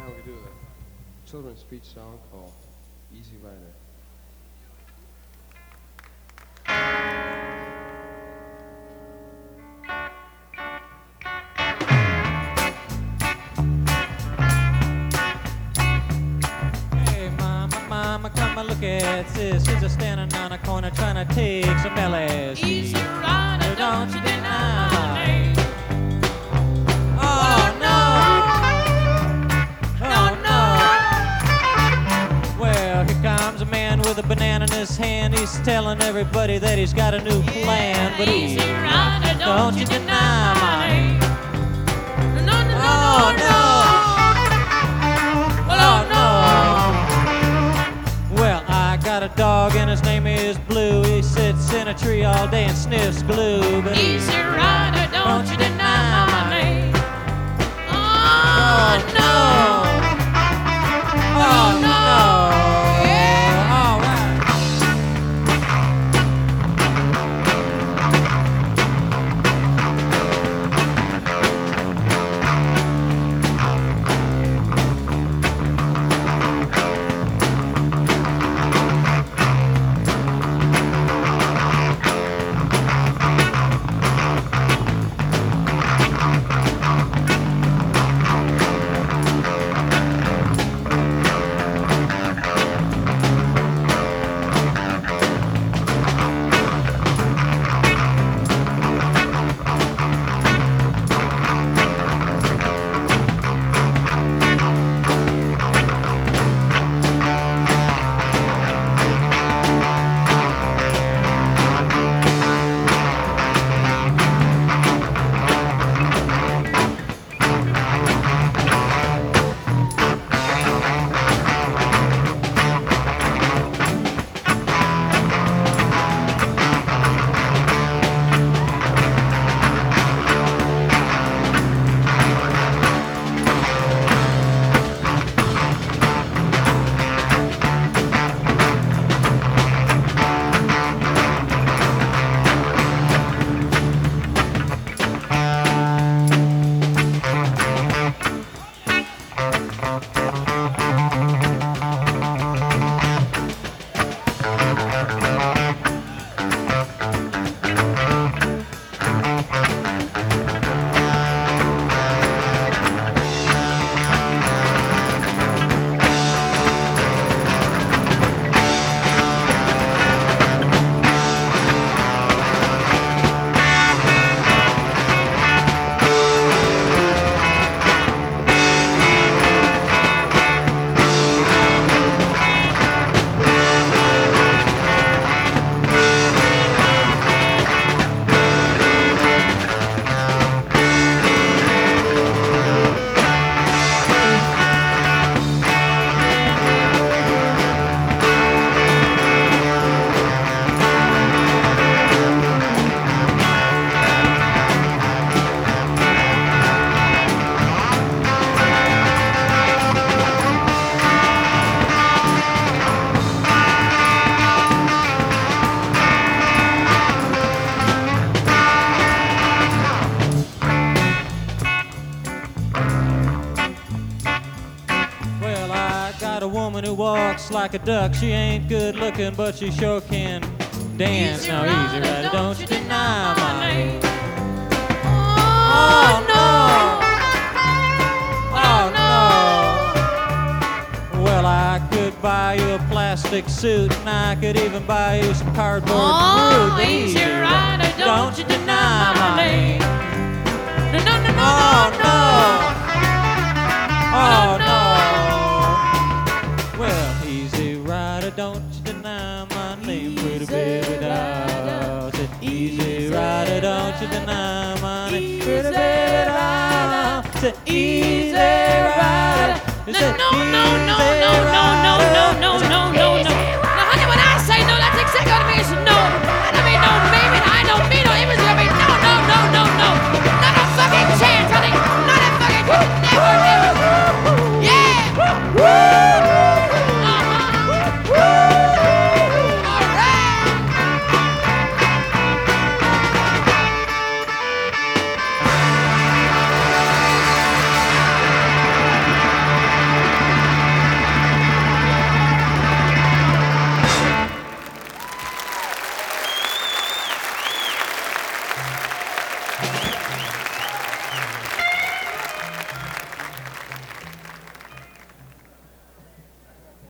Now we do a children's speech song called Easy Rider. Hey, mama, come and look at sis. She's a standing on a corner trying to take some LSD. Easy rider, don't you deny my name. Oh, no. Oh, no. Well, here comes a man with a banana in his hand. He's telling everybody that he's got a new plan. But Easy rider, don't you deny my name. No, no, no, Oh, no, no. Oh, no. Well, I got a dog and his name is Blue. He sits in a tree all day and sniffs glue. But Easy rider, don't you deny my name. Oh, no. Oh, no. Yeah. All right. Well, I got a woman who walks like a duck. She ain't good looking, but she sure can dance. Now, easy rider, don't you deny my name. Oh, no. Oh, no. Well, I could buy you a plastic suit, and I could even buy you some cardboard Oh, fruit. But easy rider, don't you deny my name. No, no, no, no, Oh, no, Oh, no. no. Well, easy rider, don't you deny my name. Pretty baby doll. Say, easy rider, don't you deny my name. Pretty baby doll. Say, easy rider. No, no, no, no, no, no, no.